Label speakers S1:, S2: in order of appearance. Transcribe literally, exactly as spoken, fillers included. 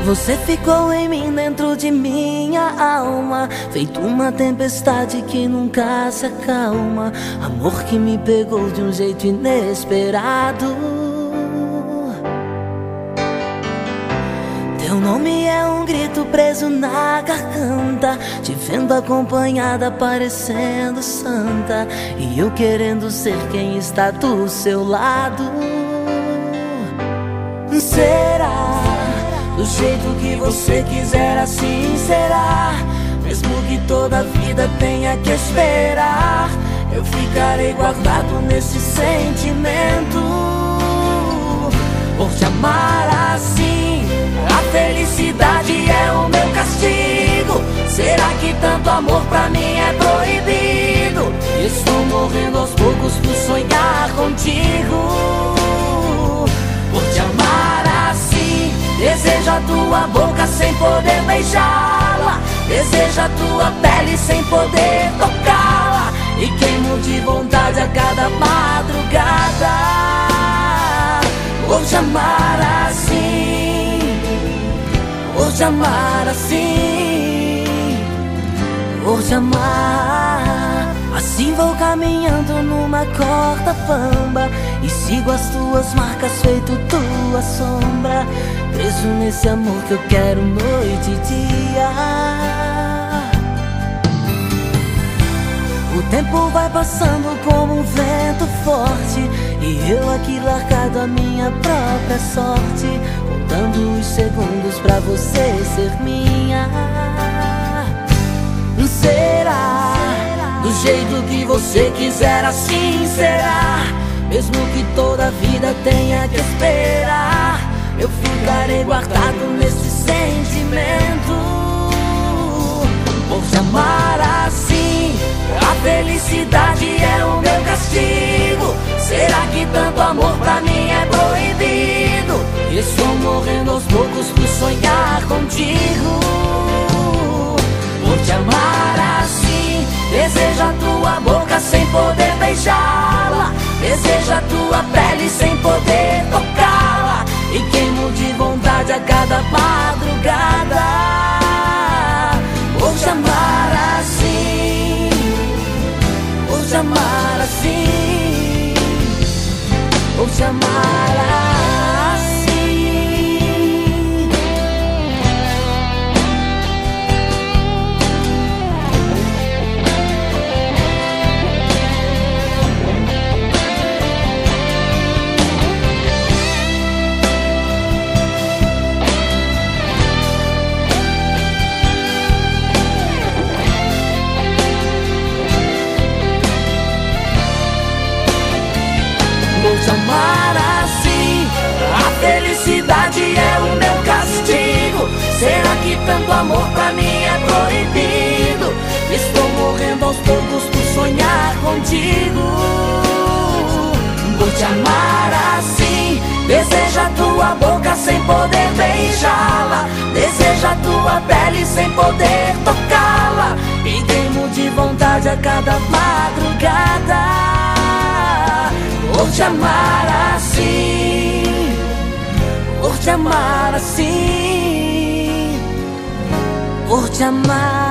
S1: Você ficou em mim, dentro de minha alma, feito uma tempestade que nunca se acalma. Amor que me pegou de um jeito inesperado. Teu nome é um grito preso na garganta, te vendo acompanhada parecendo santa, e eu querendo ser quem está do seu lado. Será? Do jeito que você quiser, assim será. Mesmo que toda a vida tenha que esperar, eu ficarei guardado nesse sentimento. Por te amar assim, a felicidade é o meu castigo. Será que tanto amor pra mim é proibido? Estou morrendo aos poucos por sonhar contigo. Por te amar assim, desejo a tua boca sem poder beijá-la, desejo a tua pele sem poder tocá-la, e queimo de vontade a cada madrugada. Vou te amar assim, vou te amar assim, vou te amar. Assim vou caminhando numa corda bamba e sigo as tuas marcas feito tua sombra, preso nesse amor que eu quero noite e dia. O tempo vai passando como um vento forte, e eu aqui largado a minha própria sorte, contando os segundos pra você ser minha. Será? Do jeito que você quiser, assim será. Mesmo que toda a vida tenha que esperar, eu ficarei guardado nesse sentimento. Por te amar assim, a felicidade é o meu castigo. Será que tanto amor pra mim é proibido? Estou morrendo aos poucos por sonhar contigo. Por te amar assim, desejo a tua boca sem poder beijá-la, desejo a tua pele sem poder tocá-la, e queimo de vontade a cada madrugada. Vou te amar assim, vou te amar assim, vou te amar assim. Vou te amar assim, a felicidade é o meu castigo. Será que tanto amor pra mim é proibido? Estou morrendo aos poucos por sonhar contigo. Vou te amar assim, desejo a tua boca sem poder beijá-la, desejo a tua pele sem poder tocá-la, e queimo de vontade a cada madrugada. Por te amar assim, por te amar assim, por te amar.